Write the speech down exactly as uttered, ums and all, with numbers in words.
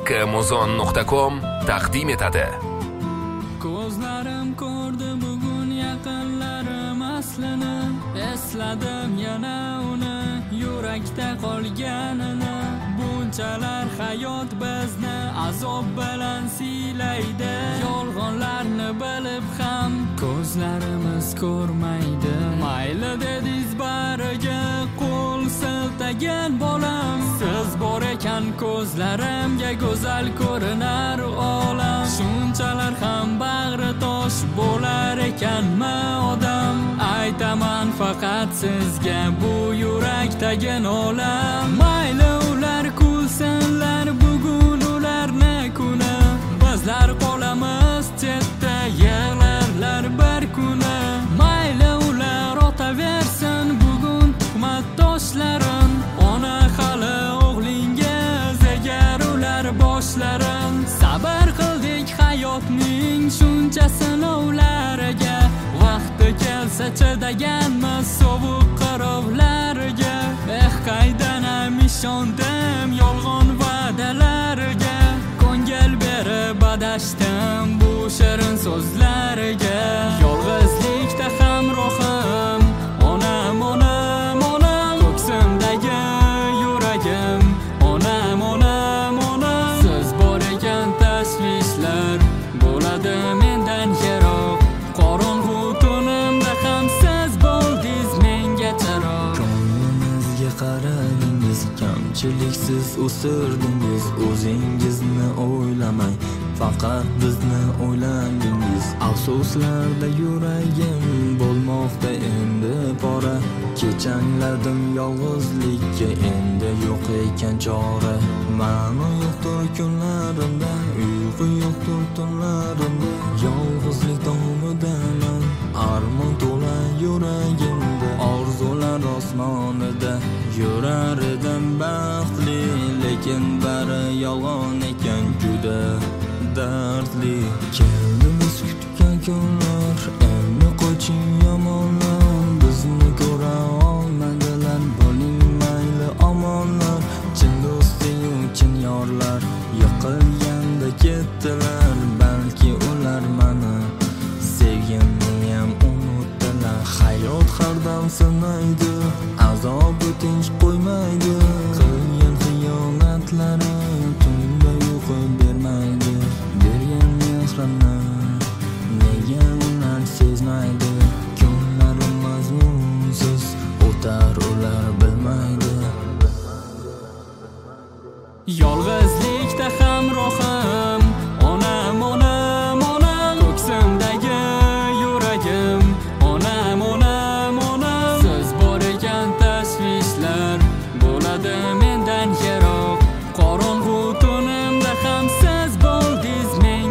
Amazon nuqta com taqdim etadi. Ko'zlarim ko'rdi bugun yaqinlarim aslini, esladim yana uni yurakda qolganini. Bunchalar hayot bizni azob bilan siylaydi, yolg'onlarni bilib ham ko'zlarimiz ko'rmaydi. Mayli dediz bariga qo'l siltagan bolam, siz bor ekan ko'zlarimga go'zal ko'rinar olam. Shunchalar ham bag'ri tosh bo'lar ekanmi odam, aytaman faqat sizga bu yurakdagi nolam. Mayli ular kulsinlar bugun ularni kuni, bizlar qolamiz chetda yig'larlar bir kuni. Mayli ular otaversin bugun tuhmat toshlarin, ona hali o'g'linga zegar ular boshlarin. Sabr qildik hayotning shuncha sinovlariga, vaqti kelsa chidaganmiz sovuq qarovlariga. Eh qaydan ham ishondim yolg'on va'dalarga, ko'ngil berib adashdim bu shirin so'zlariga. Yolg'izlikda hamrohim onam onam onam, ko'ksimdagi yuragim onam onam onam. Siz bor ekan tashvishlar bo'ladi mendan yiroq, qorong'u tunimda ham siz bo'ldingiz menga chiroq. Ko'nglimizga qaradingiz, kamchiliksiz o'sirdingiz, o'zingizni o'ylamay faqat bizni o'yladingiz. Afsuslarda yuragim bo'lmoqda endi pora, kechangladim yolg'izlikka endi yo'q ekan chora. Ma'no yo'qdir kunlarimda, uyqu yo'qdir tunlarimda, yolg'izlik domidaman, armon to'la yuragimda. Orzular osmonida yurar edim baxtli, lekin bari yolg'on ekan juda dardli. Keldimiz kutgan kunlar, endi qoching yomonlar, bizni ko'ra olmadilar, bo'ling mayli omonlar. Chin do'sting chin yorlar yiqilganda ketdilar, balki ular mani sevganiyam unutdilar. Hayot har dam sinaydi, azob o'tinch qo'ymaydi, qilgan xiyonatlarim tunda uyqu bermaydi. Bergan mehrini nega ular sezmaydi, kunlarim mazmunsiz o'tar ular bilmaydi. Yolg'iz